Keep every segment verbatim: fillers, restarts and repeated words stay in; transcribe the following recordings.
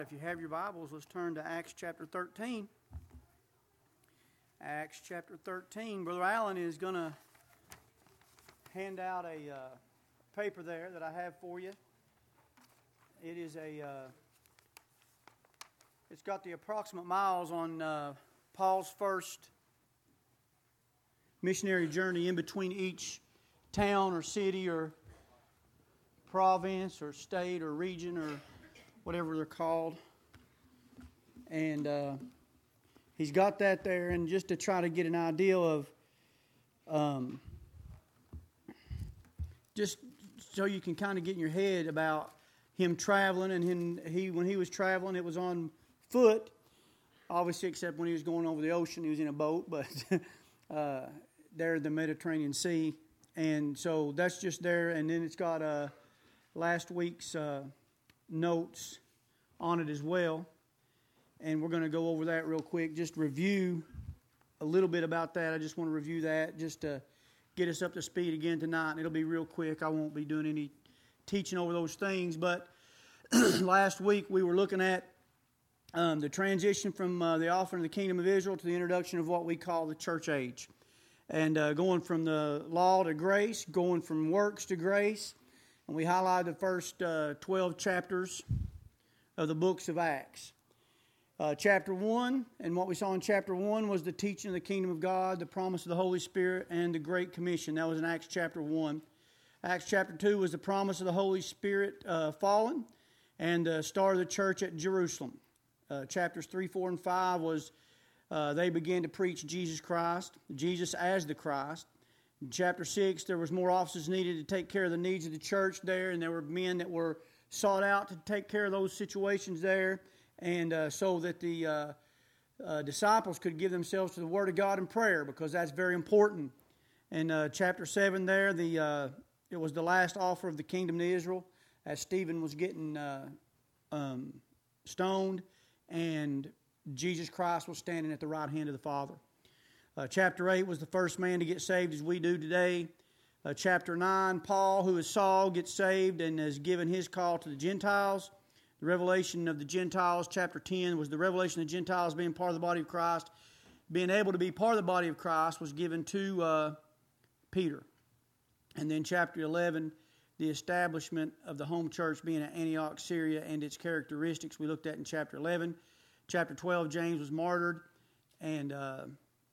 If you have your Bibles, let's turn to Acts chapter thirteen. Acts chapter thirteen. Brother Allen is going to hand out a uh, paper there that I have for you. It is a, uh, it's got the approximate miles on uh, Paul's first missionary journey in between each town or city or province or state or region or whatever they're called. And uh, he's got that there, and just to try to get an idea of, um, just so you can kind of get in your head about him traveling, and him, he when he was traveling, it was on foot, obviously, except when he was going over the ocean, he was in a boat, but uh, there in the Mediterranean Sea. And so that's just there, and then it's got uh, last week's uh, notes on it as well, and we're going to go over that real quick, just review a little bit about that. I just want to review that just to get us up to speed again tonight, and it'll be real quick. I won't be doing any teaching over those things, but last week we were looking at um, the transition from uh, the offering of the kingdom of Israel to the introduction of what we call the church age, and uh, going from the law to grace, going from works to grace. And we highlighted the first uh, twelve chapters of the books of Acts. Uh, chapter one, and what we saw in chapter one was the teaching of the kingdom of God, the promise of the Holy Spirit, and the Great Commission. That was in Acts chapter one. Acts chapter two was the promise of the Holy Spirit uh, fallen, and the start of the church at Jerusalem. Uh, chapters three, four, and five was uh, they began to preach Jesus Christ, Jesus as the Christ. In chapter six, there was more officers needed to take care of the needs of the church there, and there were men that were sought out to take care of those situations there, and uh, so that the uh, uh, disciples could give themselves to the Word of God in prayer, because that's very important. In uh, chapter seven there, the uh, it was the last offer of the kingdom to Israel, as Stephen was getting uh, um, stoned, and Jesus Christ was standing at the right hand of the Father. Uh, chapter eight was the first man to get saved as we do today. Uh, chapter nine, Paul, who is Saul, gets saved and has given his call to the Gentiles. The revelation of the Gentiles, chapter ten, was the revelation of the Gentiles being part of the body of Christ. Being able to be part of the body of Christ was given to uh, Peter. And then chapter eleven, the establishment of the home church being at Antioch, Syria, and its characteristics we looked at in chapter eleven. Chapter twelve, James was martyred, and uh,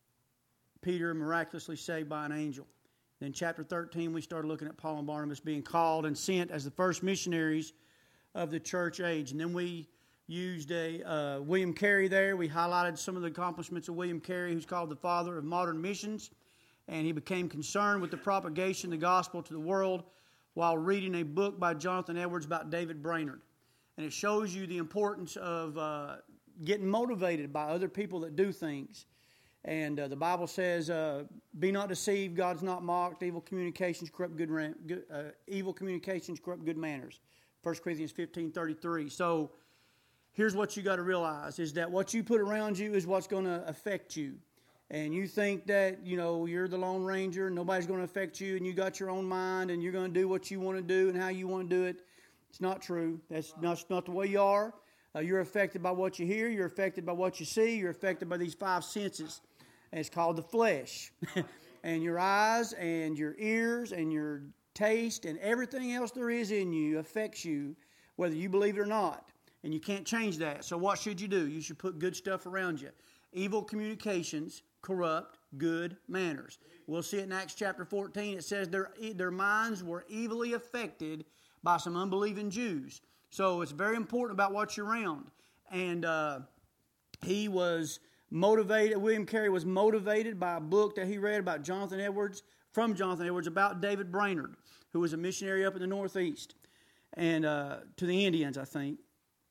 Peter miraculously saved by an angel. Then chapter thirteen, we started looking at Paul and Barnabas being called and sent as the first missionaries of the church age. And then we used a uh, William Carey there. We highlighted some of the accomplishments of William Carey, who's called the father of modern missions. And he became concerned with the propagation of the gospel to the world while reading a book by Jonathan Edwards about David Brainerd. And it shows you the importance of uh, getting motivated by other people that do things. And uh, the Bible says, uh, "Be not deceived; God's not mocked. Evil communications corrupt good, good uh, evil communications corrupt good manners." First Corinthians fifteen thirty-three. So, here's what you got to realize: is that what you put around you is what's going to affect you. And you think that you know you're the Lone Ranger, and nobody's going to affect you, and you got your own mind, and you're going to do what you want to do and how you want to do it. It's not true. That's not, that's not the way you are. Uh, you're affected by what you hear. You're affected by what you see. You're affected by these five senses. And it's called the flesh. And your eyes and your ears and your taste and everything else there is in you affects you, whether you believe it or not. And you can't change that. So what should you do? You should put good stuff around you. Evil communications corrupt good manners. We'll see it in Acts chapter fourteen. It says their, their minds were evilly affected by some unbelieving Jews. So it's very important about what you're around. And uh, he was motivated, William Carey was motivated by a book that he read about Jonathan Edwards, from Jonathan Edwards, about David Brainerd, who was a missionary up in the Northeast, and uh, to the Indians, I think.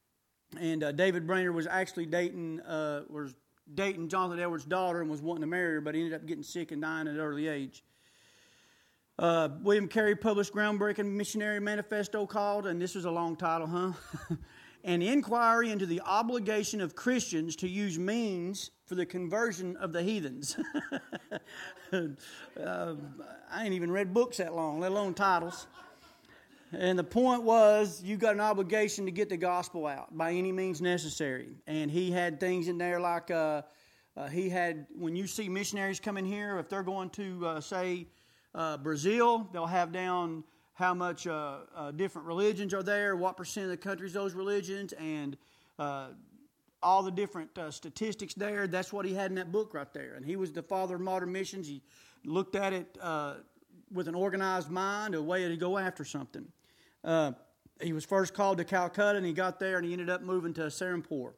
And uh, David Brainerd was actually dating uh, was dating Jonathan Edwards' daughter and was wanting to marry her, but he ended up getting sick and dying at an early age. Uh, William Carey published groundbreaking missionary manifesto called, and this was a long title, huh? An inquiry into the obligation of Christians to use means for the conversion of the heathens. uh, I ain't even read books that long, let alone titles. And the point was, you got an obligation to get the gospel out by any means necessary. And he had things in there like uh, uh, he had, when you see missionaries come in here, if they're going to, uh, say, uh, Brazil, they'll have down how much uh, uh, different religions are there, what percent of the country's those religions, and uh, all the different uh, statistics there. That's what he had in that book right there. And he was the father of modern missions. He looked at it uh, with an organized mind, a way to go after something. Uh, he was first called to Calcutta, and he got there, and he ended up moving to Serampore.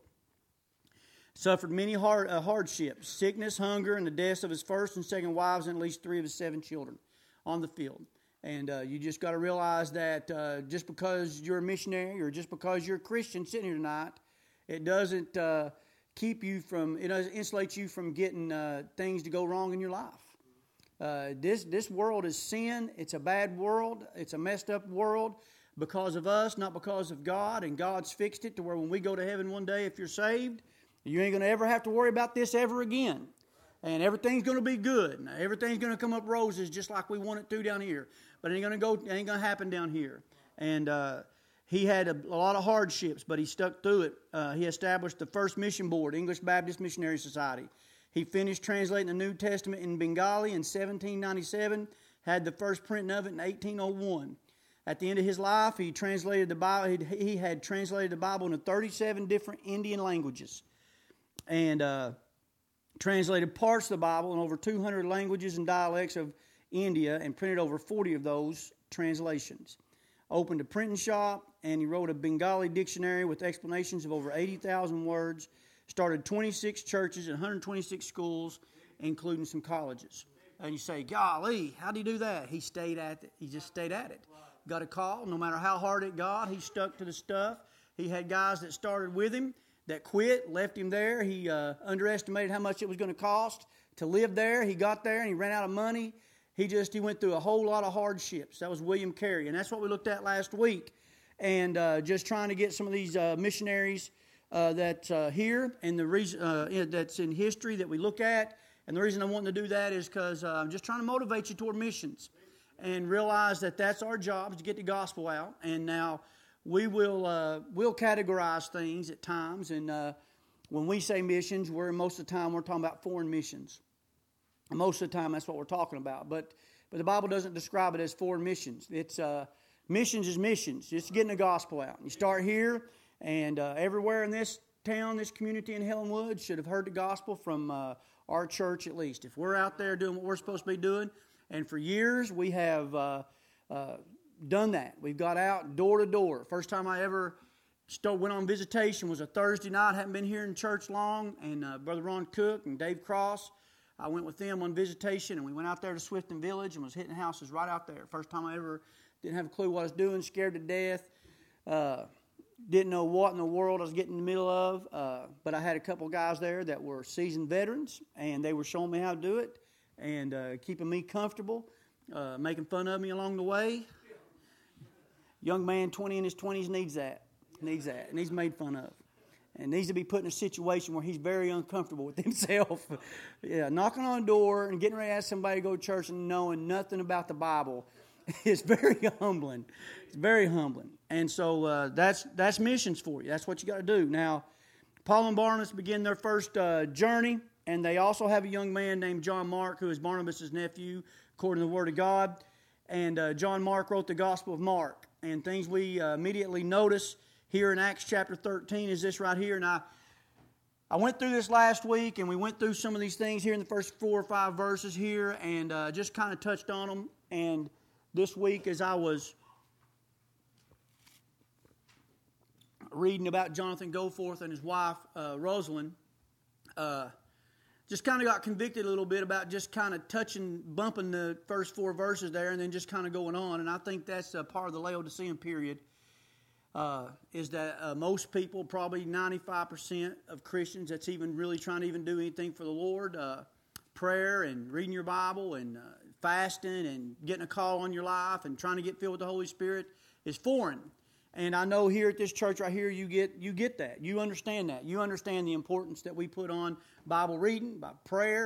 Suffered many hard, uh, hardships, sickness, hunger, and the deaths of his first and second wives and at least three of his seven children on the field. And uh, you just got to realize that uh, just because you're a missionary or just because you're a Christian sitting here tonight, it doesn't uh, keep you from, it doesn't insulate you from getting uh, things to go wrong in your life. Uh, this this world is sin. It's a bad world. It's a messed up world because of us, not because of God. And God's fixed it to where when we go to heaven one day, if you're saved, you ain't going to ever have to worry about this ever again. And everything's going to be good. Now, everything's going to come up roses just like we want it to down here. But it ain't going to go. It ain't going to happen down here. And uh, he had a, a lot of hardships, but he stuck through it. Uh, he established the first mission board, English Baptist Missionary Society. He finished translating the New Testament in Bengali in seventeen ninety-seven, had the first printing of it in eighteen oh one. At the end of his life, he translated the Bible. He had translated the Bible into thirty-seven different Indian languages, and uh, translated parts of the Bible in over two hundred languages and dialects of India, and printed over forty of those translations. Opened a printing shop, and he wrote a Bengali dictionary with explanations of over eighty thousand words. Started twenty-six churches and one hundred twenty-six schools, including some colleges. And you say, golly, how did he do that? He stayed at it. He just stayed at it. Got a call. No matter how hard it got, he stuck to the stuff. He had guys that started with him that quit, left him there. He uh, underestimated how much it was going to cost to live there. He got there and he ran out of money. He just, he went through a whole lot of hardships. That was William Carey. And that's what we looked at last week. And uh, just trying to get some of these uh, missionaries Uh, that's uh, here, and the reason uh, that's in history that we look at, and the reason I'm wanting to do that is because uh, I'm just trying to motivate you toward missions, and realize that that's our job, is to get the gospel out. And now we will uh, we'll categorize things at times, and uh, when we say missions, we're most of the time we're talking about foreign missions. Most of the time, that's what we're talking about. But but the Bible doesn't describe it as foreign missions. It's uh, missions is missions. It's getting the gospel out. You start here. And uh, everywhere in this town, this community in Helen Woods should have heard the gospel from uh, our church at least. If we're out there doing what we're supposed to be doing, and for years we have uh, uh, done that. We've got out door to door. First time I ever started, went on visitation was a Thursday night. Hadn't been here in church long, and uh, Brother Ron Cook and Dave Cross, I went with them on visitation, and we went out there to Swifton Village and was hitting houses right out there. First time I ever didn't have a clue what I was doing, scared to death. Uh, Didn't know what in the world I was getting in the middle of, uh, but I had a couple guys there that were seasoned veterans, and they were showing me how to do it and uh, keeping me comfortable, uh, making fun of me along the way. Young man, twenty in his twenties, needs that, needs that, and he's made fun of, and needs to be put in a situation where he's very uncomfortable with himself. Yeah, knocking on a door and getting ready to ask somebody to go to church and knowing nothing about the Bible is very humbling. It's very humbling. And so uh, that's that's missions for you. That's what you got to do. Now, Paul and Barnabas begin their first uh, journey, and they also have a young man named John Mark, who is Barnabas' nephew, according to the Word of God. And uh, John Mark wrote the Gospel of Mark. And things we uh, immediately notice here in Acts chapter thirteen is this right here. And I, I went through this last week, and we went through some of these things here in the first four or five verses here, and uh, just kind of touched on them. And this week, as I was reading about Jonathan Goforth and his wife, uh, Rosalind, uh, just kind of got convicted a little bit about just kind of touching, bumping the first four verses there and then just kind of going on. And I think that's a part of the Laodicean period, uh, is that uh, most people, probably ninety-five percent of Christians that's even really trying to even do anything for the Lord, uh, prayer and reading your Bible and uh, fasting and getting a call on your life and trying to get filled with the Holy Spirit is foreign. And I know here at this church right here, you get you get that. You understand that. You understand the importance that we put on Bible reading, by prayer,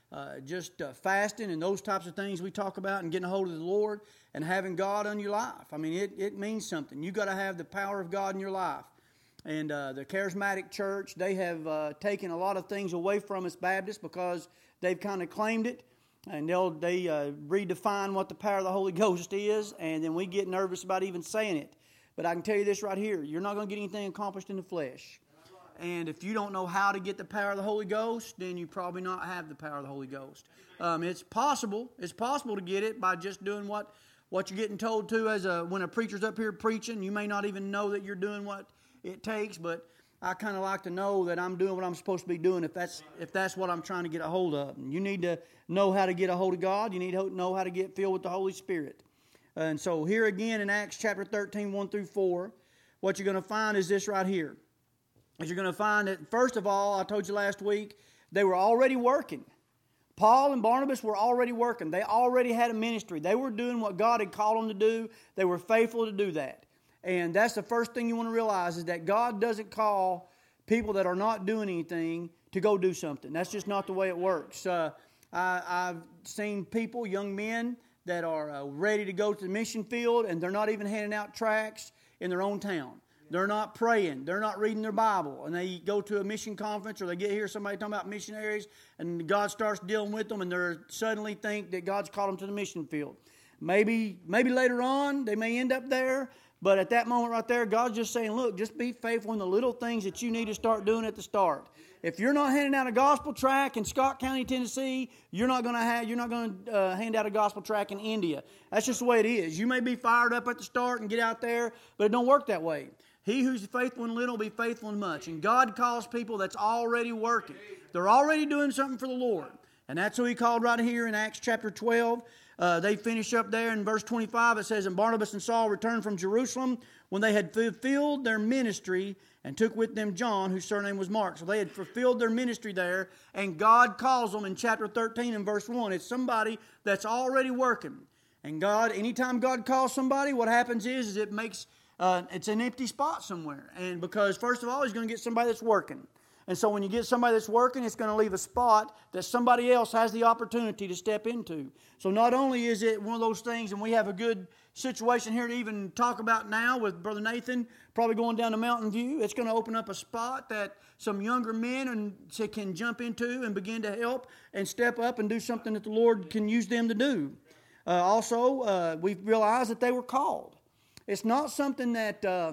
uh, just uh, fasting and those types of things we talk about, and getting a hold of the Lord and having God on your life. I mean, it, it means something. You got to have the power of God in your life. And uh, the Charismatic Church, they have uh, taken a lot of things away from us Baptists because they've kind of claimed it. And they'll they uh, redefine what the power of the Holy Ghost is, and then we get nervous about even saying it. But I can tell you this right here: you're not going to get anything accomplished in the flesh. And if you don't know how to get the power of the Holy Ghost, then you probably not have the power of the Holy Ghost. Um, it's possible. It's possible to get it by just doing what what you're getting told to. As a when a preacher's up here preaching, you may not even know that you're doing what it takes, but I kind of like to know that I'm doing what I'm supposed to be doing if that's if that's what I'm trying to get a hold of. And you need to know how to get a hold of God. You need to know how to get filled with the Holy Spirit. And so here again in Acts chapter thirteen, one through four, what you're going to find is this right here. Is you're going to find that, first of all, I told you last week, they were already working. Paul and Barnabas were already working. They already had a ministry. They were doing what God had called them to do. They were faithful to do that. And that's the first thing you want to realize, is that God doesn't call people that are not doing anything to go do something. That's just not the way it works. Uh, I, I've seen people, young men, that are uh, ready to go to the mission field, and they're not even handing out tracts in their own town. They're not praying. They're not reading their Bible. And they go to a mission conference, or they get here, somebody talking about missionaries, and God starts dealing with them, and they suddenly think that God's called them to the mission field. Maybe, maybe later on they may end up there, but at that moment right there, God's just saying, look, just be faithful in the little things that you need to start doing at the start. If you're not handing out a gospel tract in Scott County, Tennessee, you're not going to have you're not going to uh, hand out a gospel tract in India. That's just the way it is. You may be fired up at the start and get out there, but it don't work that way. He who's faithful in little will be faithful in much. And God calls people that's already working. They're already doing something for the Lord. And that's who He called right here in Acts chapter twelve. Uh, they finish up there in verse twenty-five. It says, and Barnabas and Saul returned from Jerusalem when they had fulfilled their ministry, and took with them John, whose surname was Mark. So they had fulfilled their ministry there, and God calls them in chapter thirteen and verse one. It's somebody that's already working. And God, anytime God calls somebody, what happens is, is it makes, uh, it's an empty spot somewhere. And because, first of all, He's going to get somebody that's working. And so when you get somebody that's working, it's going to leave a spot that somebody else has the opportunity to step into. So not only is it one of those things, and we have a good situation here to even talk about now with Brother Nathan, probably going down to Mountain View, it's going to open up a spot that some younger men and can jump into and begin to help and step up and do something that the Lord can use them to do. Uh, also, uh, we've realized that they were called. It's not something that... Uh,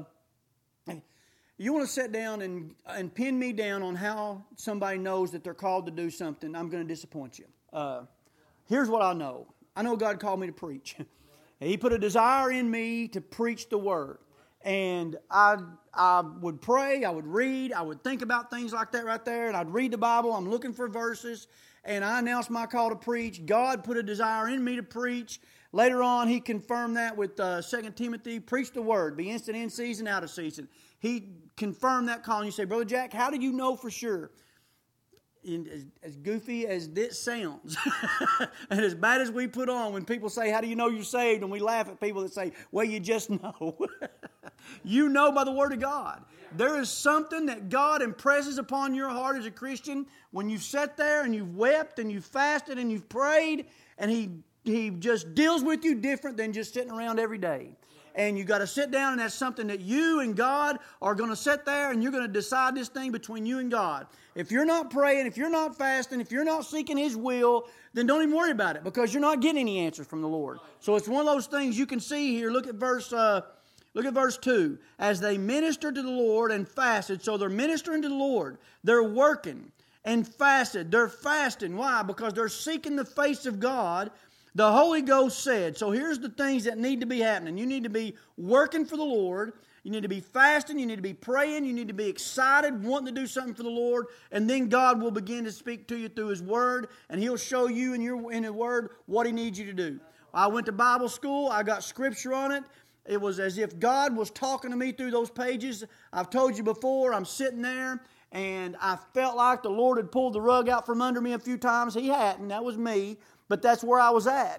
You want to sit down and, and pin me down on how somebody knows that they're called to do something, I'm going to disappoint you. Uh, here's what I know. I know God called me to preach. He put a desire in me to preach the Word. And I, I would pray, I would read, I would think about things like that right there, and I'd read the Bible, I'm looking for verses, and I announced my call to preach. God put a desire in me to preach. Later on, He confirmed that with uh, Second Timothy, preach the Word, be instant in season, out of season. He confirmed that call. And you say, Brother Jack, how do you know for sure? In, as, as goofy as this sounds, and as bad as we put on when people say, how do you know you're saved? And we laugh at people that say, well, you just know. You know by the Word of God. There is something that God impresses upon your heart as a Christian when you've sat there and you've wept and you've fasted and you've prayed, and He, he just deals with you different than just sitting around every day. And you got to sit down, and that's something that you and God are going to sit there, and you're going to decide this thing between you and God. If you're not praying, if you're not fasting, if you're not seeking His will, then don't even worry about it, because you're not getting any answers from the Lord. So it's one of those things you can see here. Look at verse uh, look at verse two. As they ministered to the Lord and fasted, so they're ministering to the Lord. They're working and fasted. They're fasting. Why? Because they're seeking the face of God. The Holy Ghost said, so here's the things that need to be happening. You need to be working for the Lord. You need to be fasting. You need to be praying. You need to be excited, wanting to do something for the Lord. And then God will begin to speak to you through His Word. And He'll show you in, your, in His Word what He needs you to do. I went to Bible school. I got Scripture on it. It was as if God was talking to me through those pages. I've told you before, I'm sitting there, and I felt like the Lord had pulled the rug out from under me a few times. He hadn't. That was me. But that's where I was at.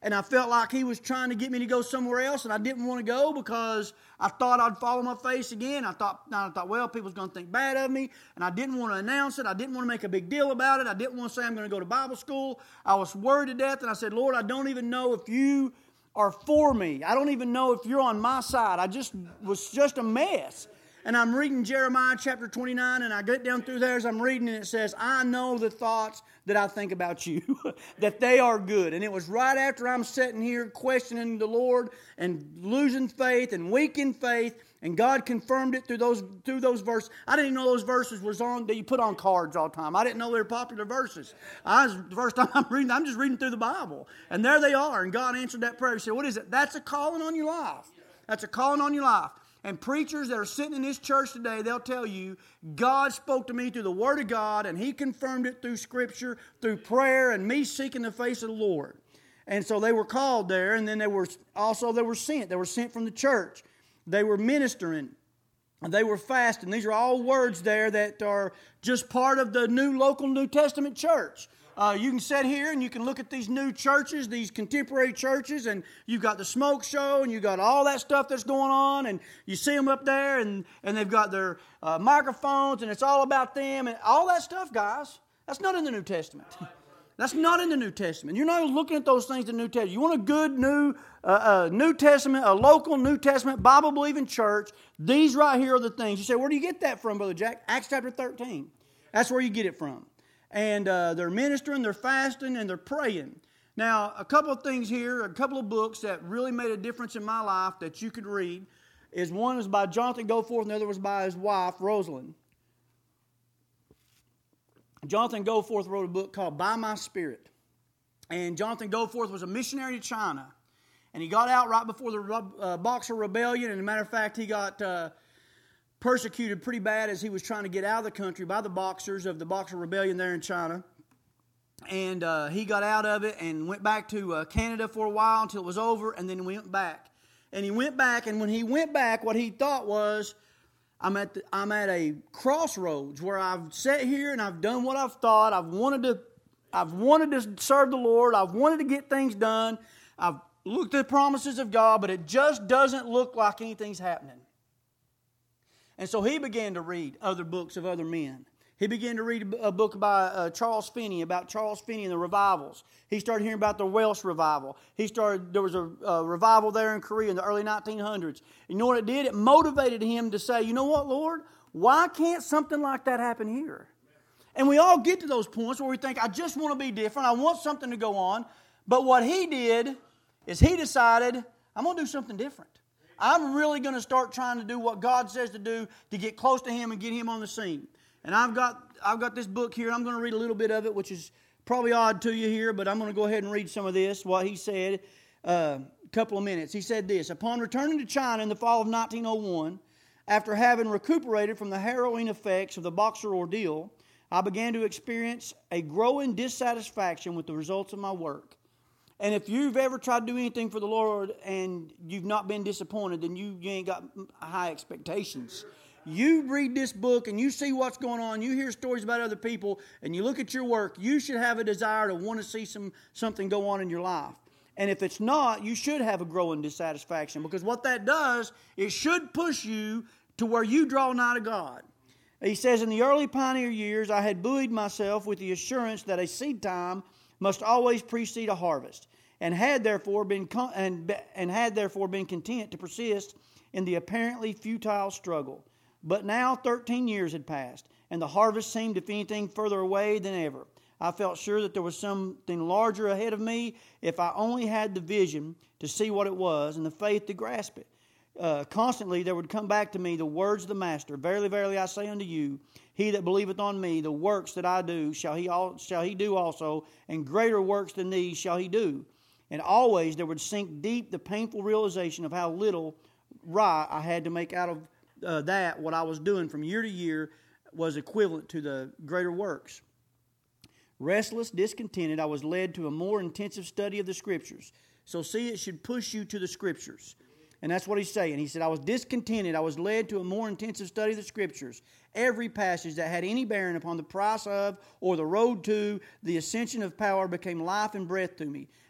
and I felt like he was trying to get me to go somewhere else, and I didn't want to go because I thought I'd fall on my face again. I thought, I thought, well, people's going to think bad of me, and I didn't want to announce it. I didn't want to make a big deal about it. I didn't want to say I'm going to go to Bible school. I was worried to death, and I said, Lord, I don't even know if you are for me. I don't even know if you're on my side. I just was just a mess. And I'm reading Jeremiah chapter twenty-nine, and I get down through there as I'm reading, and it says, I know the thoughts that I think about you, that they are good. And it was right after I'm sitting here questioning the Lord and losing faith and weak in faith, and God confirmed it through those through those verses. I didn't even know those verses was on that you put on cards all the time. I didn't know they were popular verses. I was, the first time I'm reading, I'm just reading through the Bible. And there they are, and God answered that prayer. He said, what is it? That's a calling on your life. That's a calling on your life. And preachers that are sitting in this church today, they'll tell you, God spoke to me through the Word of God, and He confirmed it through Scripture, through prayer, and me seeking the face of the Lord. And so they were called there, and then they were also they were sent. They were sent from the church. They were ministering. They were fasting. These are all words there that are just part of the new local New Testament church. Uh, you can sit here and you can look at these new churches, these contemporary churches, and you've got the smoke show and you've got all that stuff that's going on, and you see them up there, and, and they've got their uh, microphones, and it's all about them, and all that stuff, guys, that's not in the New Testament. That's not in the New Testament. You're not looking at those things in the New Testament. You want a good new uh, uh, New Testament, a local New Testament, Bible-believing church, these right here are the things. You say, where do you get that from, Brother Jack? Acts chapter thirteen. That's where you get it from. And uh, they're ministering, they're fasting, and they're praying. Now, a couple of things here, a couple of books that really made a difference in my life that you could read is one was by Jonathan Goforth, and the other was by his wife, Rosalind. Jonathan Goforth wrote a book called By My Spirit. And Jonathan Goforth was a missionary to China. And he got out right before the uh, Boxer Rebellion. And as a matter of fact, he got Uh, persecuted pretty bad as he was trying to get out of the country by the Boxers of the Boxer Rebellion there in China. And uh, he got out of it and went back to uh, Canada for a while until it was over, and then he went back. And he went back, and when he went back, what he thought was, I'm at the, I'm at a crossroads where I've sat here and I've done what I've thought. I've wanted to I've wanted to serve the Lord. I've wanted to get things done. I've looked at the promises of God, but it just doesn't look like anything's happening. And so he began to read other books of other men. He began to read a book by uh, Charles Finney, about Charles Finney and the revivals. He started hearing about the Welsh revival. He started, there was a, a revival there in Korea in the early nineteen hundreds. You know what it did? It motivated him to say, you know what, Lord? Why can't something like that happen here? And we all get to those points where we think, I just want to be different. I want something to go on. But what he did is he decided, I'm going to do something different. I'm really going to start trying to do what God says to do to get close to Him and get Him on the scene. And I've got I've got this book here. I'm going to read a little bit of it, which is probably odd to you here, but I'm going to go ahead and read some of this, what he said, uh, a couple of minutes. He said this, upon returning to China in the fall of nineteen oh one, after having recuperated from the harrowing effects of the Boxer ordeal, I began to experience a growing dissatisfaction with the results of my work. And if you've ever tried to do anything for the Lord and you've not been disappointed, then you, you ain't got high expectations. You read this book and you see what's going on, you hear stories about other people, and you look at your work, you should have a desire to want to see some something go on in your life. And if it's not, you should have a growing dissatisfaction, because what that does, it should push you to where you draw nigh to God. He says, in the early pioneer years, I had buoyed myself with the assurance that a seed time must always precede a harvest, and had therefore been con- and, and had therefore been content to persist in the apparently futile struggle. But now thirteen years had passed, and the harvest seemed, if anything, further away than ever. I felt sure that there was something larger ahead of me if I only had the vision to see what it was and the faith to grasp it. Uh, constantly there would come back to me the words of the Master, Verily, verily, I say unto you, he that believeth on me, the works that I do, shall he, all, shall he do also, and greater works than these shall he do. And always there would sink deep the painful realization of how little right I had to make out of uh, that. What I was doing from year to year was equivalent to the greater works. Restless, discontented, I was led to a more intensive study of the Scriptures. So see, it should push you to the Scriptures. And that's what he's saying. He said, I was discontented. I was led to a more intensive study of the Scriptures. Every passage that had any bearing upon the price of or the road to the ascension of power became life and breath to me.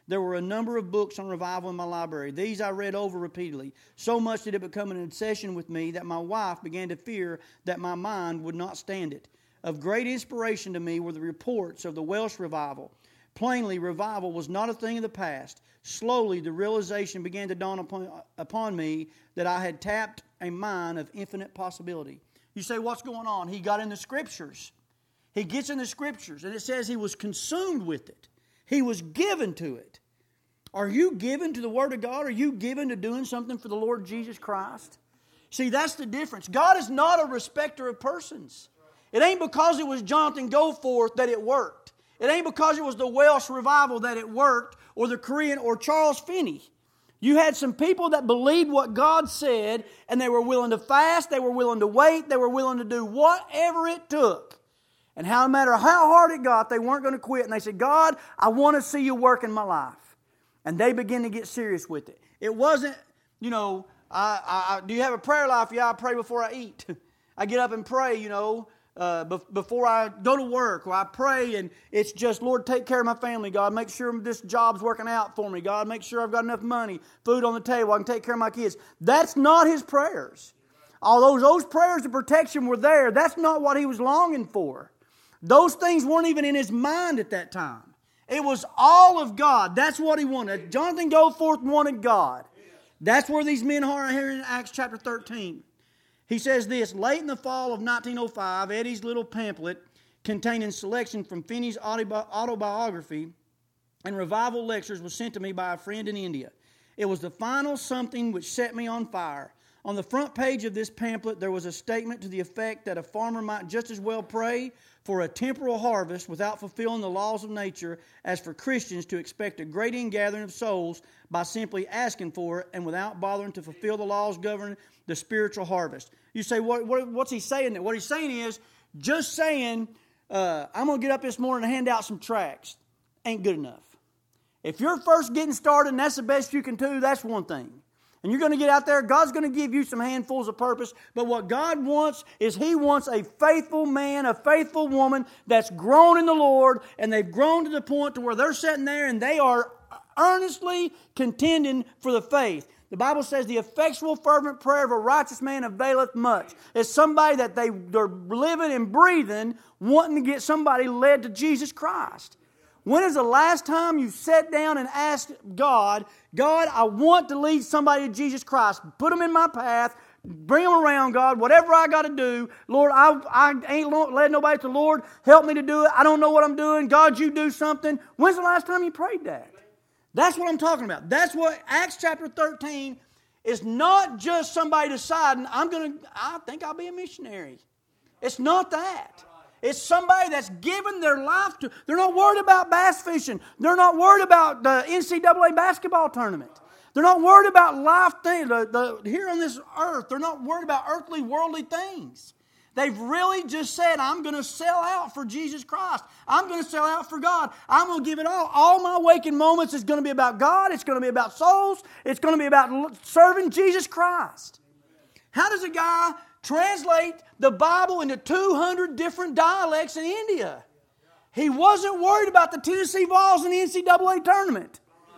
There were a number of books on revival in my library. These I read over repeatedly. So much did it become an obsession with me that my wife began to fear that my mind would not stand it. Of great inspiration to me were the reports of the Welsh revival. Plainly, revival was not a thing of the past. Slowly, the realization began to dawn upon, upon me that I had tapped a mine of infinite possibility. You say, what's going on? He got in the Scriptures. He gets in the Scriptures, and it says he was consumed with it. He was given to it. Are you given to the Word of God? Are you given to doing something for the Lord Jesus Christ? See, that's the difference. God is not a respecter of persons. It ain't because it was Jonathan Goforth that it worked. It ain't because it was the Welsh revival that it worked, or the Korean, or Charles Finney. You had some people that believed what God said, and they were willing to fast, they were willing to wait, they were willing to do whatever it took. And no matter how hard it got, they weren't going to quit. And they said, God, I want to see you work in my life. And they begin to get serious with it. It wasn't, you know, I, I, I, do you have a prayer life? Yeah, I pray before I eat. I get up and pray, you know, uh, be- before I go to work. Or I pray and it's just, Lord, take care of my family, God. Make sure this job's working out for me, God. Make sure I've got enough money, food on the table. I can take care of my kids. That's not his prayers. Although those prayers of protection were there, that's not what he was longing for. Those things weren't even in his mind at that time. It was all of God. That's what he wanted. Jonathan Goforth wanted God. That's where these men are here in Acts chapter thirteen. He says this, late in the fall of nineteen oh five, Eddie's little pamphlet containing selection from Finney's autobiography and revival lectures was sent to me by a friend in India. It was the final something which set me on fire. On the front page of this pamphlet, there was a statement to the effect that a farmer might just as well pray for a temporal harvest without fulfilling the laws of nature as for Christians to expect a great ingathering of souls by simply asking for it and without bothering to fulfill the laws governing the spiritual harvest. You say, what, what, what's he saying there? What he's saying is, just saying, uh, I'm going to get up this morning and hand out some tracts ain't good enough. If you're first getting started and that's the best you can do, that's one thing. And you're going to get out there, God's going to give you some handfuls of purpose. But what God wants is He wants a faithful man, a faithful woman that's grown in the Lord, and they've grown to the point to where they're sitting there and they are earnestly contending for the faith. The Bible says the effectual fervent prayer of a righteous man availeth much. It's somebody that they, they're living and breathing, wanting to get somebody led to Jesus Christ. When is the last time you sat down and asked God, God, I want to lead somebody to Jesus Christ. Put them in my path. Bring them around, God. Whatever I got to do. Lord, I, I ain't led nobody to the Lord. Help me to do it. I don't know what I'm doing. God, you do something. When's the last time you prayed that? That's what I'm talking about. That's what Acts chapter thirteen is not just somebody deciding, I'm going to, I think I'll be a missionary. It's not that. It's somebody that's given their life to. They're not worried about bass fishing. They're not worried about the N C double A basketball tournament. They're not worried about life things the, the, here on this earth. They're not worried about earthly, worldly things. They've really just said, I'm going to sell out for Jesus Christ. I'm going to sell out for God. I'm going to give it all. All my waking moments is going to be about God. It's going to be about souls. It's going to be about serving Jesus Christ. How does a guy translate the Bible into two hundred different dialects in India? He wasn't worried about the Tennessee Vols in the N C double A tournament.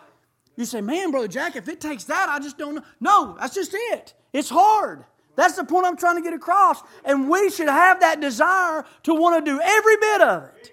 You say, man, Brother Jack, if it takes that, I just don't know. No, that's just it. It's hard. That's the point I'm trying to get across. And we should have that desire to want to do every bit of it.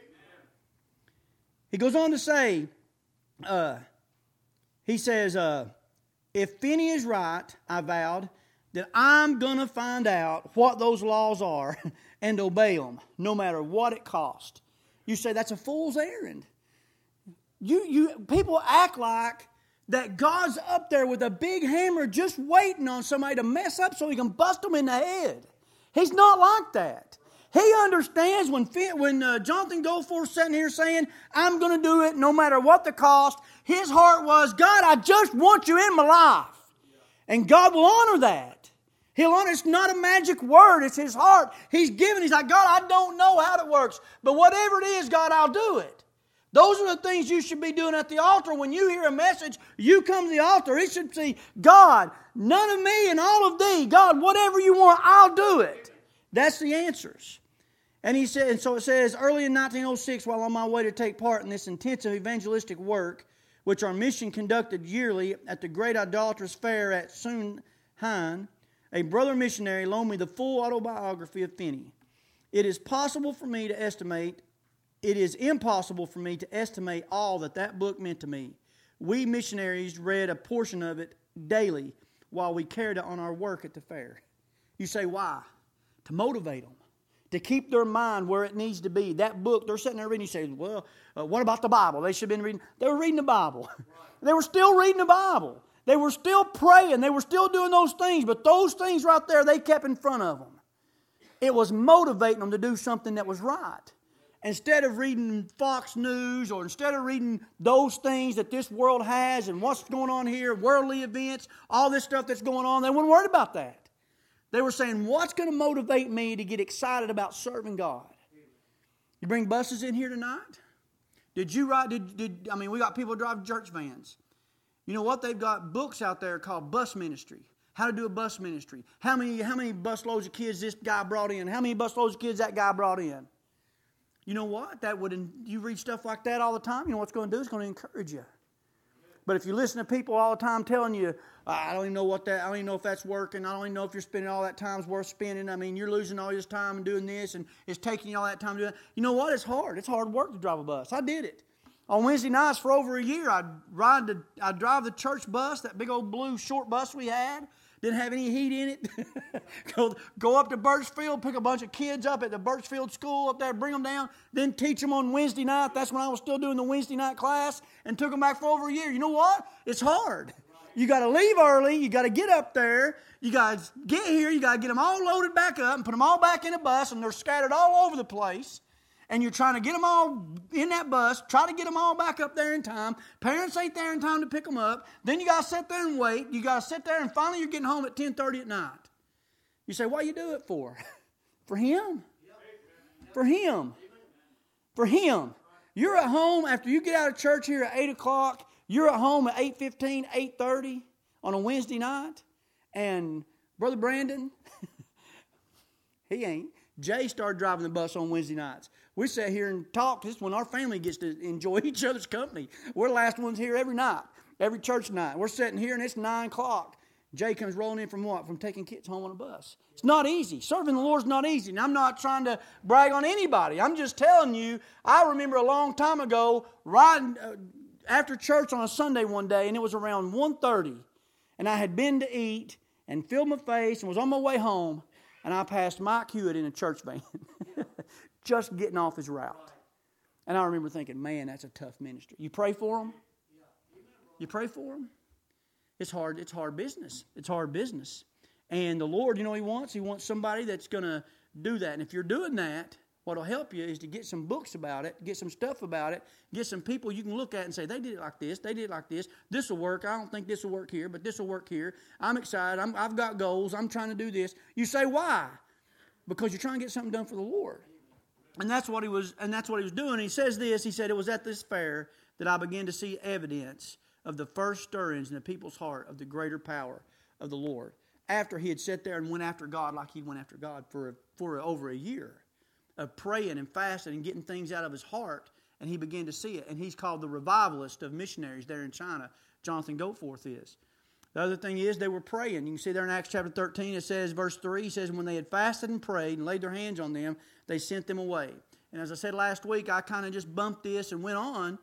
He goes on to say, uh, he says, uh, if Finney is right, I vowed, that I'm going to find out what those laws are and obey them, no matter what it costs. You say, that's a fool's errand. You, you, people act like that God's up there with a big hammer just waiting on somebody to mess up so He can bust them in the head. He's not like that. He understands when, when uh, Jonathan Goforth sitting here saying, I'm going to do it no matter what the cost, his heart was, God, I just want you in my life. And God will honor that. He'll honor, it's not a magic word, it's His heart. He's given, He's like, God, I don't know how it works, but whatever it is, God, I'll do it. Those are the things you should be doing at the altar. When you hear a message, you come to the altar. It should say, God, none of me and all of thee. God, whatever you want, I'll do it. That's the answers. And he said, and so it says, early in nineteen oh six, while on my way to take part in this intensive evangelistic work, which our mission conducted yearly at the great idolatrous fair at Sunhain, a brother missionary loaned me the full autobiography of Finney. It is possible for me to estimate, it is impossible for me to estimate all that that book meant to me. We missionaries read a portion of it daily while we carried it on our work at the fair. You say, why? To motivate them, to keep their mind where it needs to be. That book, they're sitting there reading, you say, well, uh, what about the Bible? They should have been reading. They were reading the Bible. They were still reading the Bible. They were still praying. They were still doing those things. But those things right there, they kept in front of them. It was motivating them to do something that was right. Instead of reading Fox News or instead of reading those things that this world has and what's going on here, worldly events, all this stuff that's going on, they weren't worried about that. They were saying, what's going to motivate me to get excited about serving God? You bring buses in here tonight? Did you ride? Did, did I mean, we got people driving church vans. You know what? They've got books out there called Bus Ministry. How to do a bus ministry. How many, how many busloads of kids this guy brought in? How many busloads of kids that guy brought in? You know what? That would, you read stuff like that all the time, you know what's going to do? It's going to encourage you. But if you listen to people all the time telling you, I don't even know what that, I don't even know if that's working. I don't even know if you're spending all that time's worth spending. I mean, you're losing all this time and doing this, and it's taking you all that time to do that. You know what? It's hard. It's hard work to drive a bus. I did it. On Wednesday nights for over a year, I'd ride the, I'd drive the church bus, that big old blue short bus we had. Didn't have any heat in it. go, go up to Birchfield, pick a bunch of kids up at the Birchfield school up there, bring them down, then teach them on Wednesday night. That's when I was still doing the Wednesday night class, and took them back for over a year. You know what? It's hard. You got to leave early. You got to get up there. You got to get here. You got to get them all loaded back up and put them all back in a bus, and they're scattered all over the place. And you're trying to get them all in that bus, try to get them all back up there in time. Parents ain't there in time to pick them up. Then you got to sit there and wait. You got to sit there, and finally you're getting home at ten thirty at night. You say, what do you do it for? For Him. For Him. For Him. You're at home after you get out of church here at eight o'clock. You're at home at eight fifteen, eight thirty on a Wednesday night. And Brother Brandon, he ain't. Jay started driving the bus on Wednesday nights. We sat here and talked. This is when our family gets to enjoy each other's company. We're the last ones here every night, every church night. We're sitting here and it's nine o'clock. Jay comes rolling in from what? From taking kids home on a bus. It's not easy. Serving the Lord's not easy. And I'm not trying to brag on anybody. I'm just telling you, I remember a long time ago riding uh, after church on a Sunday one day, and it was around one thirty. And I had been to eat and filled my face and was on my way home. And I passed Mike Hewitt in a church van, just getting off his route. And I remember thinking, man, that's a tough ministry. You pray for them? You pray for them? It's hard. It's hard business. It's hard business. And the Lord, you know what He wants? He wants somebody that's going to do that. And if you're doing that, what will help you is to get some books about it, get some stuff about it, get some people you can look at and say, they did it like this, they did it like this, this will work, I don't think this will work here, but this will work here, I'm excited, I'm, I've got goals, I'm trying to do this. You say, why? Because you're trying to get something done for the Lord. And that's what he was, and that's what he was doing. He says this, he said, it was at this fair that I began to see evidence of the first stirrings in the people's heart of the greater power of the Lord. After he had sat there and went after God like he went after God for, for over a year. Of praying and fasting and getting things out of his heart, and he began to see it. And he's called the revivalist of missionaries there in China. Jonathan Goforth is. The other thing is they were praying. You can see there in Acts chapter thirteen, it says, verse three, it says, when they had fasted and prayed and laid their hands on them, they sent them away. And as I said last week, I kind of just bumped this and went on.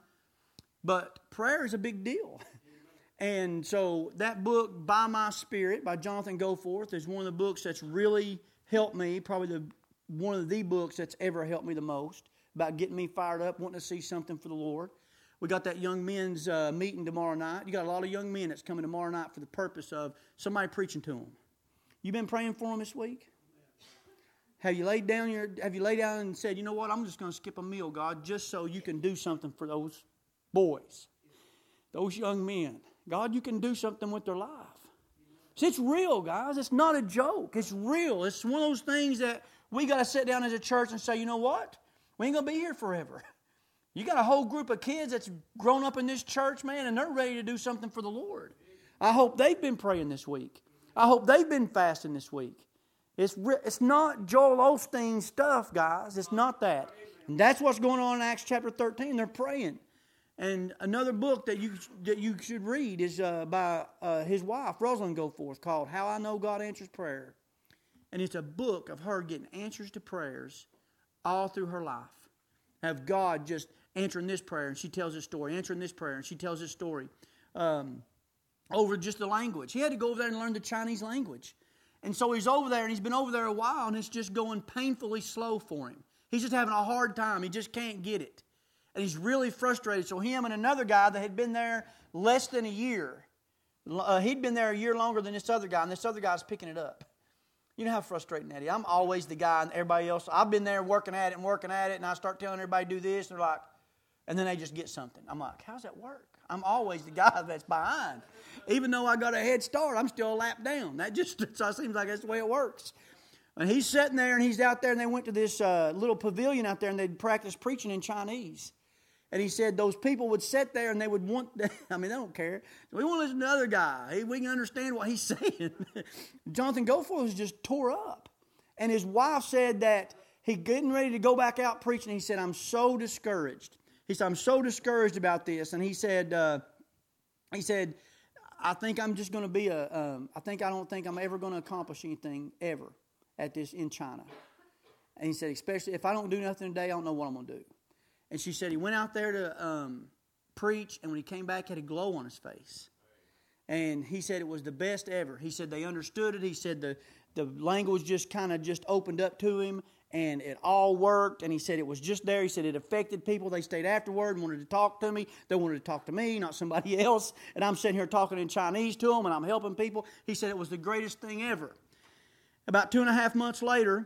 But prayer is a big deal. And so that book, By My Spirit, by Jonathan Goforth, is one of the books that's really helped me, probably the one of the books that's ever helped me the most about getting me fired up, wanting to see something for the Lord. We got that young men's uh, meeting tomorrow night. You got a lot of young men that's coming tomorrow night for the purpose of somebody preaching to them. You been praying for them this week? Have you laid down your? Have you laid down and said, you know what? I'm just going to skip a meal, God, just so you can do something for those boys, those young men. God, you can do something with their life. See, it's real, guys. It's not a joke. It's real. It's one of those things that we got to sit down as a church and say, you know what? We ain't going to be here forever. You got a whole group of kids that's grown up in this church, man, and they're ready to do something for the Lord. I hope they've been praying this week. I hope they've been fasting this week. It's re- it's not Joel Osteen stuff, guys. It's not that. And that's what's going on in Acts chapter thirteen. They're praying. And another book that you that you should read is uh, by uh, his wife, Rosalind Goforth, called How I Know God Answers Prayer. And it's a book of her getting answers to prayers all through her life. Have God just answering this prayer, and she tells this story, answering this prayer, and she tells this story. Um, over just the language. He had to go over there and learn the Chinese language. And so he's over there, and he's been over there a while, and it's just going painfully slow for him. He's just having a hard time. He just can't get it. And he's really frustrated. So him and another guy that had been there less than a year, uh, he'd been there a year longer than this other guy, and this other guy's picking it up. You know how frustrating that is. I'm always the guy, and everybody else, I've been there working at it and working at it, and I start telling everybody to do this, and they're like, and then they just get something. I'm like, how's that work? I'm always the guy that's behind. Even though I got a head start, I'm still a lap down. That just so it seems like that's the way it works. And he's sitting there, and he's out there, and they went to this uh, little pavilion out there, and they'd practice preaching in Chinese. And he said those people would sit there, and they would want, I mean, they don't care. We want to listen to the other guy. He, we can understand what he's saying. Jonathan Goforth was just tore up. And his wife said that he getting ready to go back out preaching. He said, I'm so discouraged. He said, I'm so discouraged about this. And he said, uh, he said, I think I'm just going to be a, um, I think I don't think I'm ever going to accomplish anything ever at this in China. And he said, especially if I don't do nothing today, I don't know what I'm going to do. And she said he went out there to um, preach, and when he came back, he had a glow on his face. And he said it was the best ever. He said they understood it. He said the, the language just kind of just opened up to him, and it all worked. And he said it was just there. He said it affected people. They stayed afterward and wanted to talk to me. They wanted to talk to me, not somebody else. And I'm sitting here talking in Chinese to them, and I'm helping people. He said it was the greatest thing ever. About two and a half months later,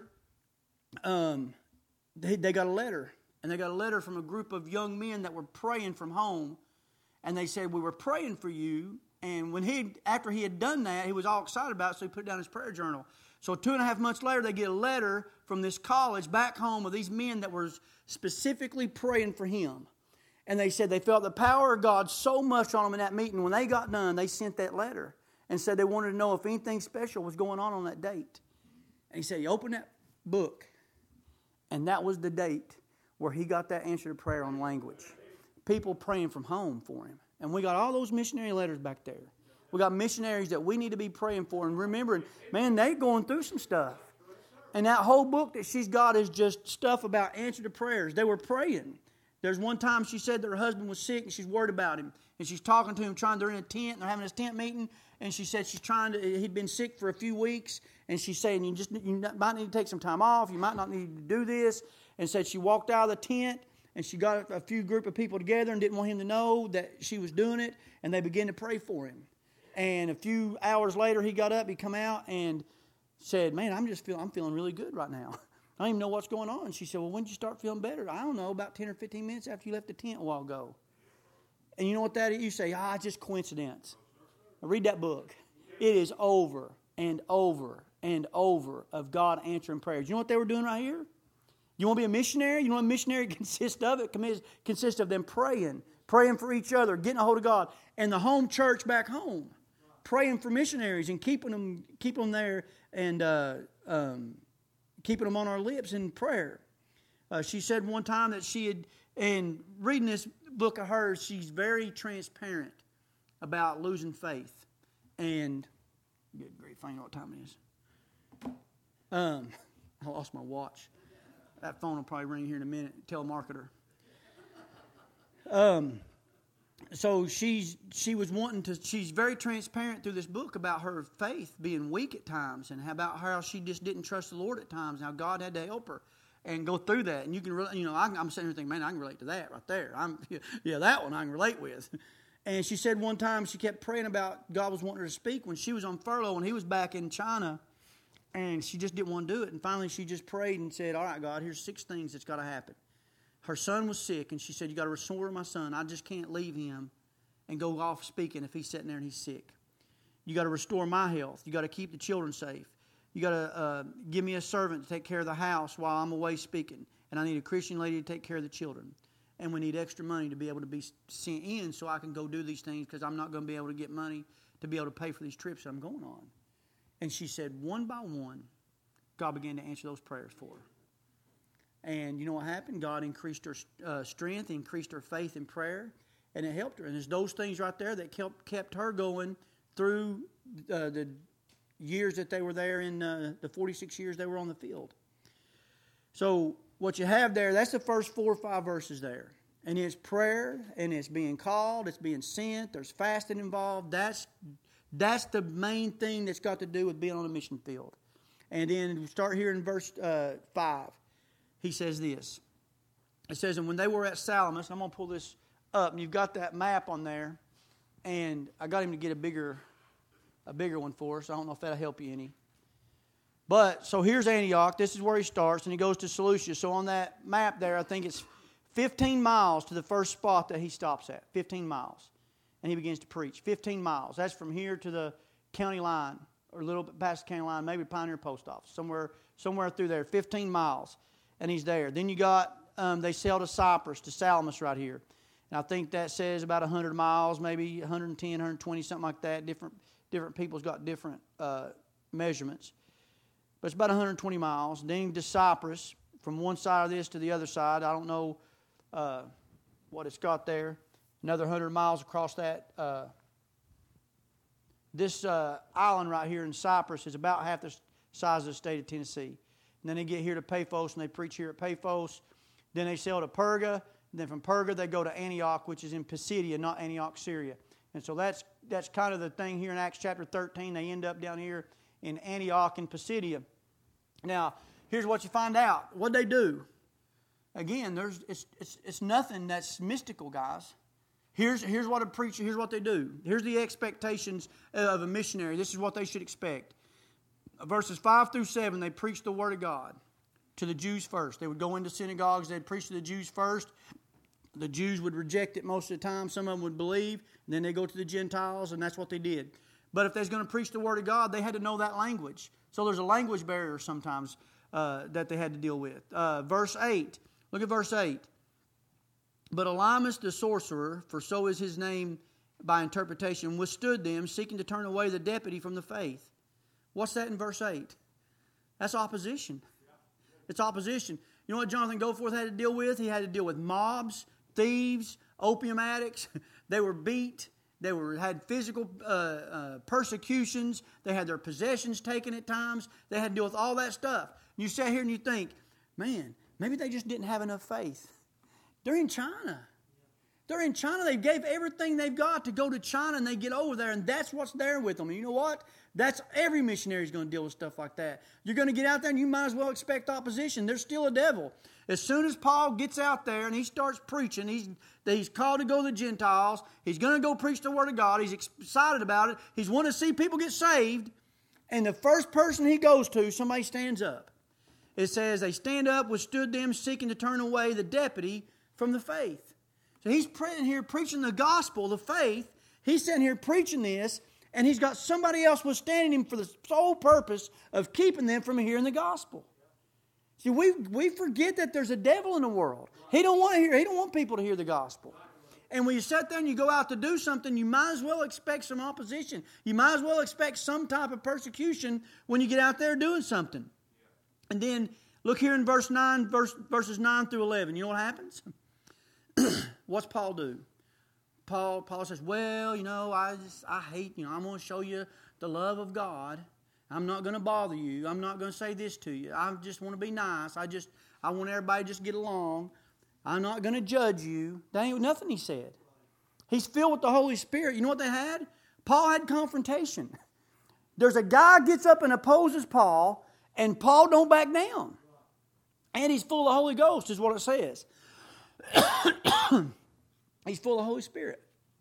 um, they, they got a letter. And they got a letter from a group of young men that were praying from home. And they said, we were praying for you. And when he, after he had done that, he was all excited about it, so he put it down in his prayer journal. So two and a half months later, they get a letter from this college back home of these men that were specifically praying for him. And they said they felt the power of God so much on them in that meeting. When they got done, they sent that letter and said they wanted to know if anything special was going on on that date. And he said, he opened that book, and that was the date where he got that answer to prayer on language. People praying from home for him. And we got all those missionary letters back there. We got missionaries that we need to be praying for and remembering, man, they're going through some stuff. And that whole book that she's got is just stuff about answer to prayers. They were praying. There's one time she said that her husband was sick and she's worried about him. And she's talking to him, trying, they're in a tent, and they're having this tent meeting. And she said she's trying to, he'd been sick for a few weeks. And she's saying, you just you might need to take some time off. You might not need to do this. And said she walked out of the tent, and she got a few group of people together and didn't want him to know that she was doing it. And they began to pray for him. And a few hours later, he got up, he come out and said, man, I'm just feeling, I'm feeling really good right now. I don't even know what's going on. She said, well, when did you start feeling better? I don't know, about ten or fifteen minutes after you left the tent a while ago. And you know what that is? You say, ah, it's just coincidence. Now read that book. It is over and over and over of God answering prayers. You know what they were doing right here? You want to be a missionary? You know what a missionary consists of? It consists of them praying, praying for each other, getting a hold of God. And the home church back home, praying for missionaries and keeping them, keeping them there and uh, um, keeping them on our lips in prayer. Uh, she said one time that she had, and reading this book of hers, she's very transparent about losing faith. And, good grief, I don't know what time it is. Um, I lost my watch. That phone will probably ring here in a minute. Telemarketer. Um, so she's she was wanting to. She's very transparent through this book about her faith being weak at times, and about how she just didn't trust the Lord at times. And how God had to help her and go through that. And you can, you know, I, I'm sitting here thinking, man, I can relate to that right there. I'm, yeah, that one I can relate with. And she said one time she kept praying about God was wanting her to speak when she was on furlough and he was back in China. And she just didn't want to do it. And finally she just prayed and said, all right, God, here's six things that's got to happen. Her son was sick, and she said, you got to restore my son. I just can't leave him and go off speaking if he's sitting there and he's sick. You got to restore my health. You got to keep the children safe. You got to uh, give me a servant to take care of the house while I'm away speaking. And I need a Christian lady to take care of the children. And we need extra money to be able to be sent in so I can go do these things, because I'm not going to be able to get money to be able to pay for these trips that I'm going on. And she said, one by one, God began to answer those prayers for her. And you know what happened? God increased her uh, strength, increased her faith in prayer. And it helped her. And there's those things right there that kept, kept her going through uh, the years that they were there in uh, the forty-six years they were on the field. So what you have there, that's the first four or five verses there. And it's prayer, and it's being called, it's being sent, there's fasting involved. That's, that's the main thing that's got to do with being on a mission field. And then we start here in verse uh, five. He says this. It says, and when they were at Salamis, I'm going to pull this up, and you've got that map on there, and I got him to get a bigger, a bigger one for us. I don't know if that'll help you any. But, so here's Antioch. This is where he starts, and he goes to Seleucia. So on that map there, I think it's fifteen miles to the first spot that he stops at. fifteen miles. And he begins to preach. fifteen miles. That's from here to the county line, or a little bit past the county line, maybe Pioneer Post Office, somewhere somewhere through there, fifteen miles. And he's there. Then you got, um, they sail to Cyprus, to Salamis right here. And I think that says about one hundred miles, maybe one hundred ten, one hundred twenty, something like that. Different different people's got different uh, measurements. But it's about one hundred twenty miles. Then to Cyprus, from one side of this to the other side. I don't know uh, what it's got there. Another one hundred miles across that. Uh, this uh, island right here in Cyprus is about half the size of the state of Tennessee. And then they get here to Paphos, and they preach here at Paphos. Then they sail to Perga. And then from Perga, they go to Antioch, which is in Pisidia, not Antioch, Syria. And so that's that's kind of the thing here in Acts chapter thirteen. They end up down here in Antioch and Pisidia. Now, here's what you find out. What they do. Again, there's it's it's it's nothing that's mystical, guys. Here's here's what a preacher, here's what they do. Here's the expectations of a missionary. This is what they should expect. Verses five through seven, they preach the Word of God to the Jews first. They would go into synagogues, they'd preach to the Jews first. The Jews would reject it most of the time. Some of them would believe. And then they go to the Gentiles, and that's what they did. But if they're going to preach the Word of God, they had to know that language. So there's a language barrier sometimes uh, that they had to deal with. Uh, verse eight. Look at verse eight. But Elymas the sorcerer, for so is his name by interpretation, withstood them, seeking to turn away the deputy from the faith. What's that in verse eight? That's opposition. It's opposition. You know what Jonathan Goforth had to deal with? He had to deal with mobs, thieves, opium addicts. They were beat. They were had physical uh, uh, persecutions. They had their possessions taken at times. They had to deal with all that stuff. You sit here and you think, man, maybe they just didn't have enough faith. They're in China. They're in China. They gave everything they've got to go to China, and they get over there, and that's what's there with them. And you know what? That's every missionary is going to deal with stuff like that. You're going to get out there, and you might as well expect opposition. There's still a devil. As soon as Paul gets out there and he starts preaching, he's he's called to go to the Gentiles. He's going to go preach the Word of God. He's excited about it. He's wanting to see people get saved. And the first person he goes to, somebody stands up. It says, they stand up, withstood them, seeking to turn away the deputy from the faith. So he's sitting here preaching the gospel, the faith. He's sitting here preaching this, and he's got somebody else withstanding him for the sole purpose of keeping them from hearing the gospel. See, we, we forget that there's a devil in the world. He don't want to hear. He don't want people to hear the gospel. And when you sit there and you go out to do something, you might as well expect some opposition. You might as well expect some type of persecution when you get out there doing something. And then look here in verse nine, verse, verses nine through eleven. You know what happens? What's Paul do? Paul Paul says, well, you know, I just I hate, you know, I'm going to show you the love of God. I'm not going to bother you. I'm not going to say this to you. I just want to be nice. I just I want everybody to just get along. I'm not going to judge you. That ain't nothing he said. He's filled with the Holy Spirit. You know what they had? Paul had confrontation. There's a guy gets up and opposes Paul, and Paul don't back down. And he's full of the Holy Ghost, is what it says. He's full of the Holy Spirit.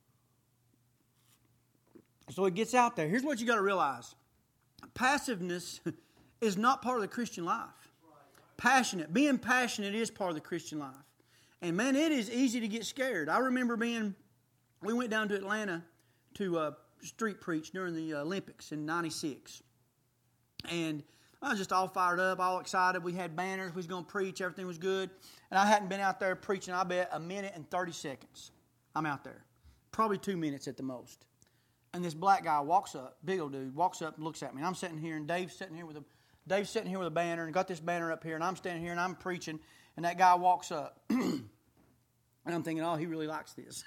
So he gets out there. Here's what you got to realize. Passiveness is not part of the Christian life. Passionate. Being passionate is part of the Christian life. And man, it is easy to get scared. I remember being, we went down to Atlanta to uh, street preach during the Olympics in ninety-six. And I was just all fired up, all excited. We had banners. We was going to preach. Everything was good. And I hadn't been out there preaching, I bet, a minute and thirty seconds. I'm out there. Probably two minutes at the most. And this black guy walks up, big old dude, walks up and looks at me. And I'm sitting here, and Dave's sitting here with a Dave's sitting here with a banner, and got this banner up here, and I'm standing here, and I'm preaching. And that guy walks up. And I'm thinking, oh, he really likes this.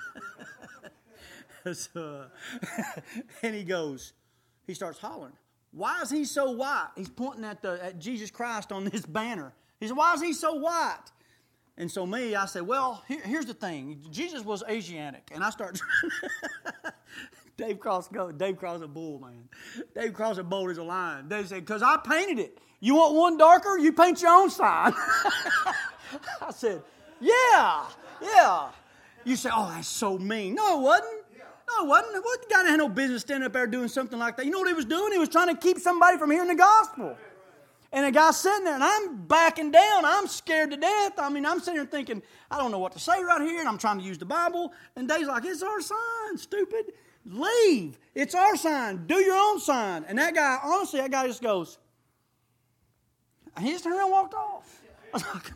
so, and he goes, he starts hollering. Why is he so white? He's pointing at the at Jesus Christ on this banner. He said, why is he so white? And so me, I said, well, here, here's the thing. Jesus was Asiatic. And I start Dave Cross, go. Dave Cross a bull, man. Dave Cross a bold as a lion. Dave said, because I painted it. You want one darker? You paint your own sign. I said, yeah, yeah. You say, oh, that's so mean. No, it wasn't. No, it wasn't. What, the guy had no business standing up there doing something like that. You know what he was doing? He was trying to keep somebody from hearing the gospel. And a guy's sitting there, and I'm backing down. I'm scared to death. I mean, I'm sitting there thinking, I don't know what to say right here, and I'm trying to use the Bible. And Dave's like, it's our sign, stupid. Leave. It's our sign. Do your own sign. And that guy, honestly, that guy just goes, he just turned around and walked off. I was like,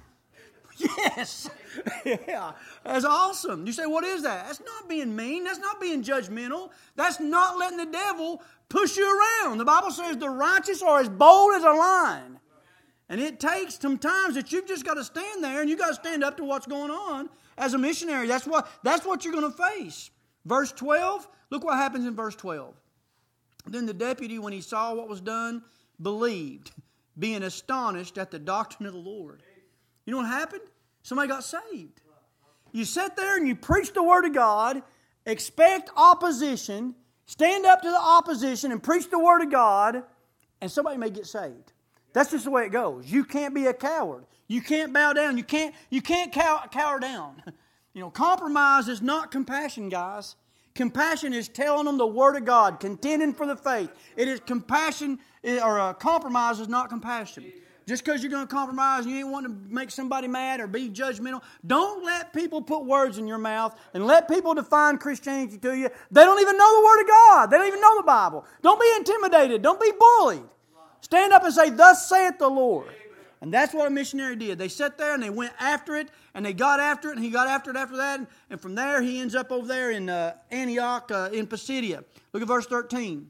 yes. Yeah. That's awesome. You say, what is that? That's not being mean. That's not being judgmental. That's not letting the devil push you around. The Bible says the righteous are as bold as a lion. And it takes some times that you've just got to stand there and you've got to stand up to what's going on as a missionary. That's what, that's what you're going to face. Verse twelve, look what happens in verse twelve. Then the deputy, when he saw what was done, believed, being astonished at the doctrine of the Lord. You know what happened? Somebody got saved. You sit there and you preach the Word of God, expect opposition, stand up to the opposition and preach the Word of God, and somebody may get saved. That's just the way it goes. You can't be a coward. You can't bow down. You can't, you can't cow, cower down. You know, compromise is not compassion, guys. Compassion is telling them the Word of God, contending for the faith. It is compassion, or uh, compromise is not compassion. Just because you're going to compromise and you ain't wanting to make somebody mad or be judgmental, don't let people put words in your mouth and let people define Christianity to you. They don't even know the Word of God. They don't even know the Bible. Don't be intimidated. Don't be bullied. Stand up and say, thus saith the Lord. And that's what a missionary did. They sat there and they went after it, and they got after it, and he got after it after that. And from there, he ends up over there in uh, Antioch uh, in Pisidia. Look at verse thirteen.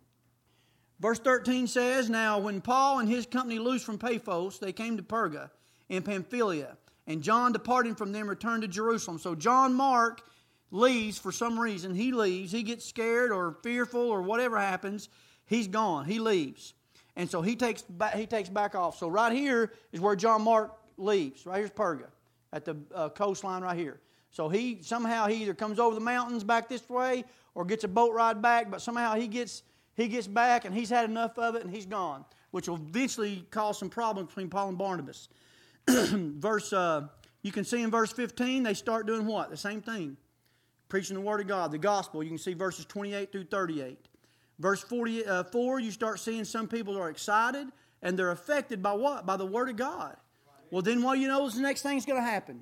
Verse thirteen says, now when Paul and his company loosed from Paphos, they came to Perga in Pamphylia. And John, departing from them, returned to Jerusalem. So John Mark leaves for some reason. He leaves. He gets scared or fearful or whatever happens. He's gone. He leaves. And so he takes back, he takes back off. So right here is where John Mark leaves. Right here's Perga at the uh, coastline right here. So he somehow he either comes over the mountains back this way or gets a boat ride back. But somehow he gets he gets back and he's had enough of it and he's gone, which will eventually cause some problems between Paul and Barnabas. verse uh, you can see in verse fifteen they start doing what? The same thing, preaching the Word of God, the gospel. You can see verses twenty-eight through thirty-eight. Verse forty-four, you start seeing some people are excited and they're affected by what? By the Word of God. Well, then what do you know is the next thing's going to happen?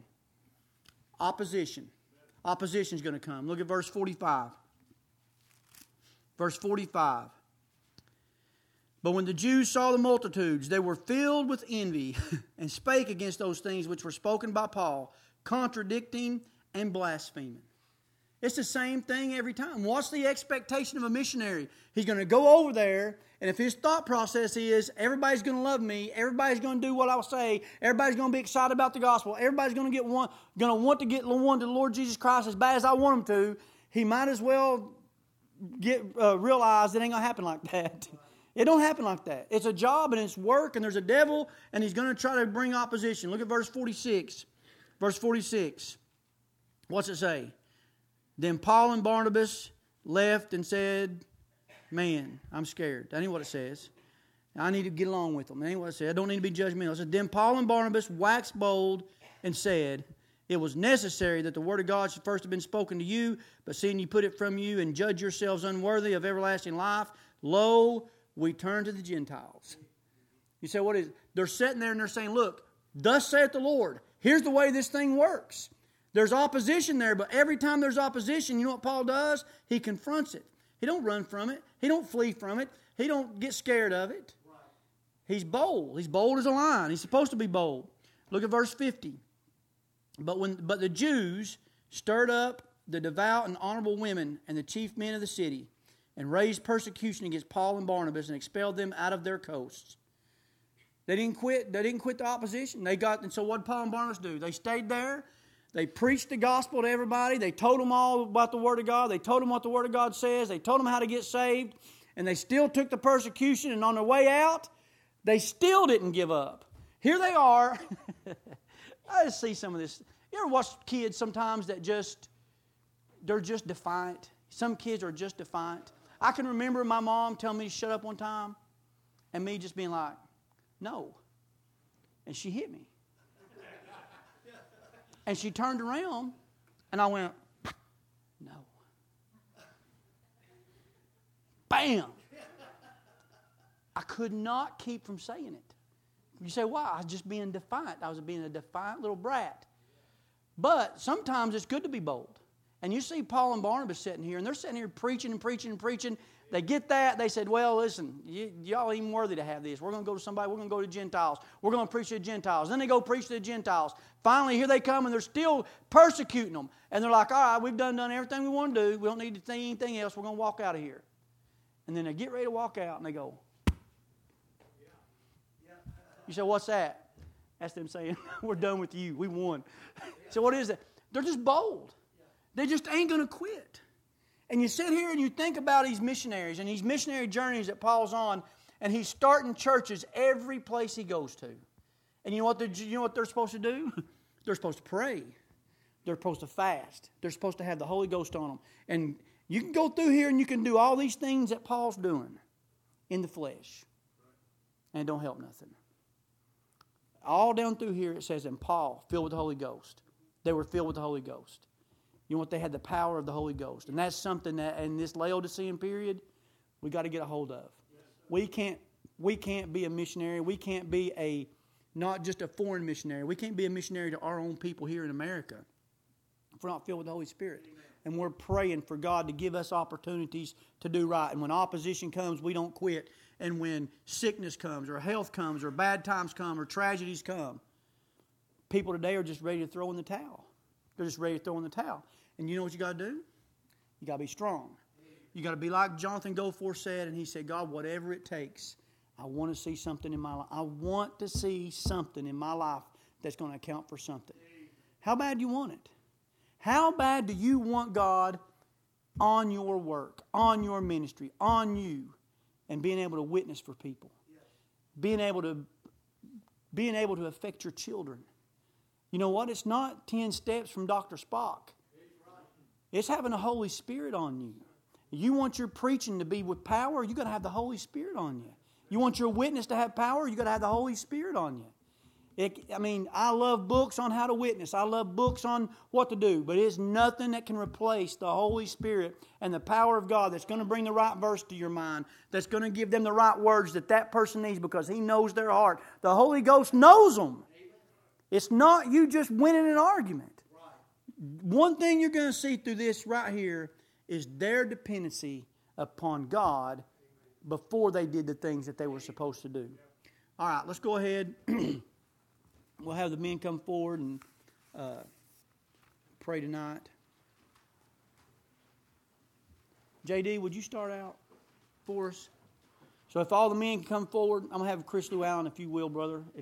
Opposition. Opposition is going to come. Look at verse forty-five. Verse forty-five. But when the Jews saw the multitudes, they were filled with envy and spake against those things which were spoken by Paul, contradicting and blaspheming. It's the same thing every time. What's the expectation of a missionary? He's going to go over there, and if his thought process is, everybody's going to love me, everybody's going to do what I'll say, everybody's going to be excited about the gospel, everybody's going to get one, going to want to get one to the Lord Jesus Christ as bad as I want them to, he might as well get uh, realize it ain't going to happen like that. It don't happen like that. It's a job and it's work, and there's a devil, and he's going to try to bring opposition. Look at verse forty-six. Verse forty-six. What's it say? Then Paul and Barnabas left and said, man, I'm scared. That ain't what it says. I need to get along with them. That ain't what it says. I don't need to be judgmental. It says, then Paul and Barnabas waxed bold and said, it was necessary that the word of God should first have been spoken to you, but seeing you put it from you and judge yourselves unworthy of everlasting life, lo, we turn to the Gentiles. You say, what is it? They're sitting there and they're saying, look, thus saith the Lord. Here's the way this thing works. There's opposition there, but every time there's opposition, you know what Paul does? He confronts it. He don't run from it. He don't flee from it. He don't get scared of it. He's bold. He's bold as a lion. He's supposed to be bold. Look at verse fifty. But when but the Jews stirred up the devout and honorable women and the chief men of the city, and raised persecution against Paul and Barnabas, and expelled them out of their coasts. They didn't quit. They didn't quit the opposition. They got and so what did Paul and Barnabas do? They stayed there. They preached the gospel to everybody. They told them all about the Word of God. They told them what the Word of God says. They told them how to get saved. And they still took the persecution. And on their way out, they still didn't give up. Here they are. I just see some of this. You ever watch kids sometimes that just, they're just defiant? Some kids are just defiant. I can remember my mom telling me to shut up one time and me just being like, no. And she hit me. And she turned around and I went, no. Bam! I could not keep from saying it. You say, why? I was just being defiant. I was being a defiant little brat. But sometimes it's good to be bold. And you see Paul and Barnabas sitting here, and they're sitting here preaching and preaching and preaching. They get that. They said, well, listen, y- y'all ain't even worthy to have this. We're going to go to somebody. We're going to go to Gentiles. We're going to preach to the Gentiles. Then they go preach to the Gentiles. Finally, here they come, and they're still persecuting them. And they're like, all right, we've done, done everything we want to do. We don't need to think anything else. We're going to walk out of here. And then they get ready to walk out, and they go. You say, what's that? That's them saying, we're done with you. We won. So what is that? They're just bold. They just ain't going to quit. And you sit here and you think about these missionaries and these missionary journeys that Paul's on, and he's starting churches every place he goes to. And you know what, you know what they're supposed to do? They're supposed to pray. They're supposed to fast. They're supposed to have the Holy Ghost on them. And you can go through here and you can do all these things that Paul's doing in the flesh. And it don't help nothing. All down through here it says, and Paul, filled with the Holy Ghost. They were filled with the Holy Ghost. You know what? They had the power of the Holy Ghost. And that's something that in this Laodicean period, we got to get a hold of. We can't, we can't be a missionary. We can't be a, not just a foreign missionary. We can't be a missionary to our own people here in America if we're not filled with the Holy Spirit. Amen. And we're praying for God to give us opportunities to do right. And when opposition comes, we don't quit. And when sickness comes or health comes or bad times come or tragedies come, people today are just ready to throw in the towel. They're just ready to throw in the towel. And you know what you got to do? You got to be strong. You got to be like Jonathan Goforth said, and he said, God, whatever it takes, I want to see something in my life. I want to see something in my life that's going to account for something. How bad do you want it? How bad do you want God on your work, on your ministry, on you, and being able to witness for people? Being able to, being able to affect your children. You know what? It's not ten steps from Doctor Spock. It's having the Holy Spirit on you. You want your preaching to be with power, you got to have the Holy Spirit on you. You want your witness to have power, you got to have the Holy Spirit on you. It, I mean, I love books on how to witness. I love books on what to do. But it's nothing that can replace the Holy Spirit and the power of God that's going to bring the right verse to your mind, that's going to give them the right words that that person needs because He knows their heart. The Holy Ghost knows them. It's not you just winning an argument. One thing you're going to see through this right here is their dependency upon God before they did the things that they were supposed to do. All right, let's go ahead. We'll have the men come forward and uh, pray tonight. J D, would you start out for us? So if all the men can come forward, I'm going to have Chris Llewellyn, if you will, brother. If